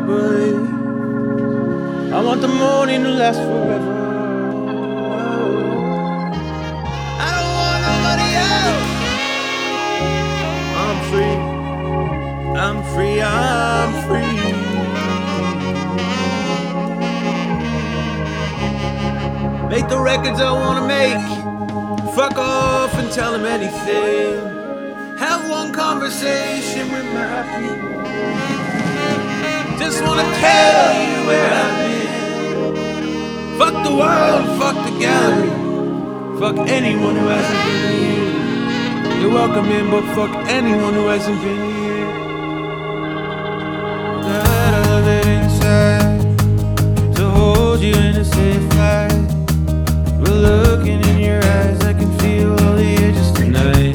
believe. I want the morning to last forever. I don't want nobody else. I'm free, I'm free, I'm free. Make the records I wanna make. Fuck off and tell them anything. Have one conversation with my people. Just wanna tell you where I've been. Fuck the world, fuck the gallery. Fuck anyone who hasn't been here. You're welcome in, but fuck anyone who hasn't been here. Gotta love it inside to hold you in a safe light. But looking in your eyes, I can feel all the edges tonight.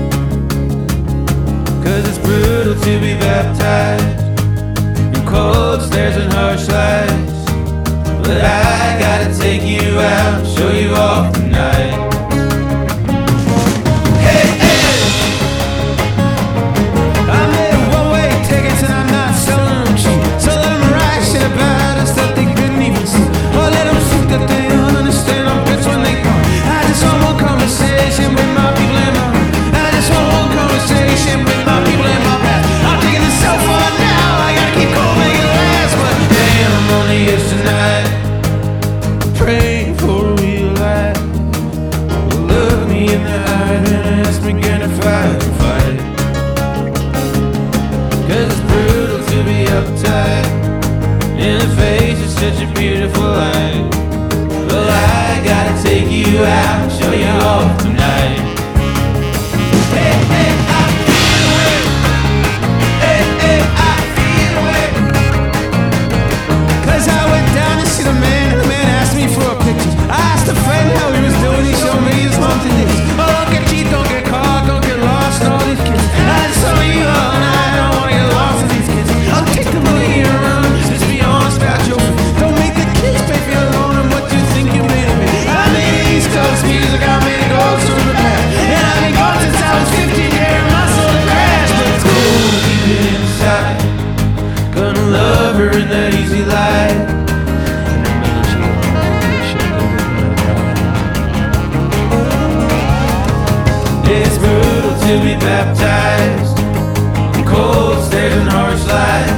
Cause it's brutal to be baptized in cold stares and harsh lights. But I gotta take you out and show you off tonight. Hey, hey! I made a one-way tickets and I'm not selling them cheap. So let them write shit about us that they couldn't even see. Or let them think that they don't understand our bits when they come. I just want one conversation with my people in my room. I just want one conversation with my people in my past. I'm taking this so far now, I gotta keep going, make it last. But damn, I'm on the edge tonight, praying for a real life. Look me in the eye and ask me again if I can fight. Cause it's brutal to be uptight. In the face is such a beautiful light. Well, I gotta take you out and show you off tonight. Hey, hey, I feel it. Hey, hey, I feel it. Cause I went down to see the man, and the man asked me for a picture. I asked a friend how he was doing, he showed me his monthly days. Oh, don't get cheap, don't get caught, don't get lost in all these kids. I just saw you all night, I don't wanna get lost in these kids. I'll take the money around, just be honest about your friends. Don't make the kids pay for your loan and what you think you made of it. I made East Coast music, I made it go so bad. And I've been gone since I was 15, yeah, my soul to crash. But it's cool, keep it inside. Gonna love her in that easy light. It's brutal to be baptized in cold stares and harsh lights.